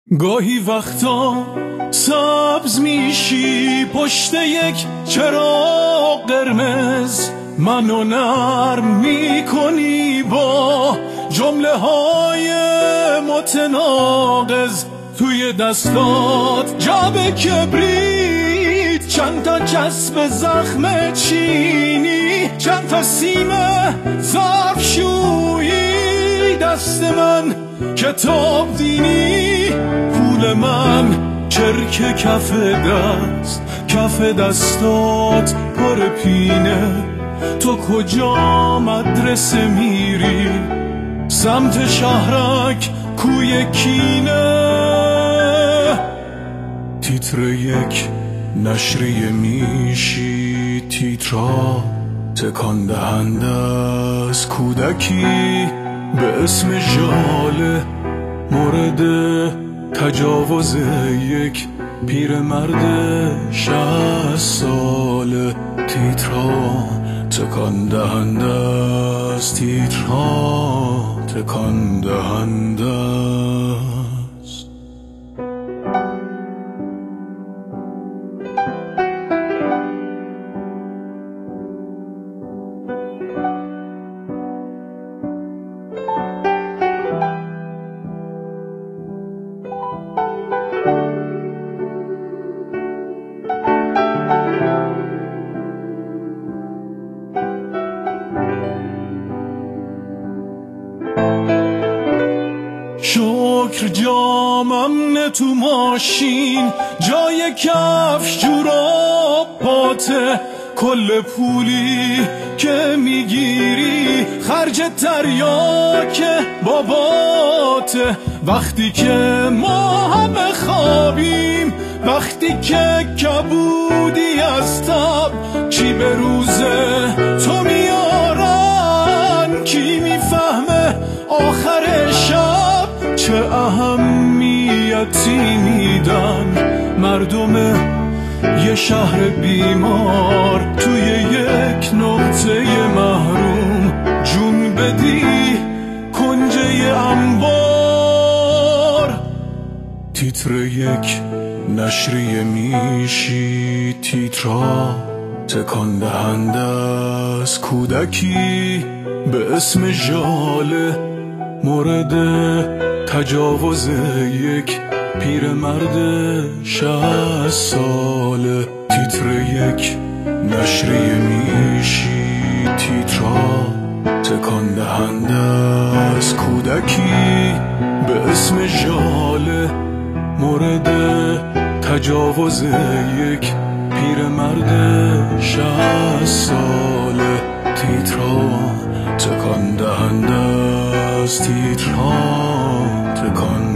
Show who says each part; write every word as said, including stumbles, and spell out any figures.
Speaker 1: گاهی وقتا سبز میشی پشت یک چراغ قرمز، منو نرم میکنی با جمله های متناقض. توی دستات جعبه کبریت، چند تا چسب زخم چینی، چند تا سیمه ظرفشویی. دست من کتاب دینی، پول من چرک کف دست، کف دستات پر پینه. تو کجا مدرسه میری؟ سمت شهرک کوی کینه. تیتر یک نشریه میشی، تیترا تکان دهنده از کودکی به اسم ژاله، مورد تجاوز یک پیرمرد شصت ساله. تیترها تکان دهنده است، تیترها تکان دهنده است. شکر جامم نه تو ماشین، جای کفش جوراب پاته. کل پولی که میگیری خرج تریاک باباته. وقتی که ما همه خوابیم، وقتی که کبودی از تب، چی به روزه تو میارن؟ کی میفهمه آخر شب چه اهمیتی میدن مردم یه شهر بیمار؟ توی یک نقطه محروم جون بدی کنجه انبار. تیتر یک نشریه میشی، تیترها تکان دهنده از کودکی به اسم ژاله، مورد تجاوز یک پیرمرد شصت ساله. تیتر یک نشریه میشی، تیترها تکان دهنده از کودکی به اسم ژاله، مورد تجاوز یک پیرمرد شصت ساله. تیترها تکان دهنده است، تیترها تکان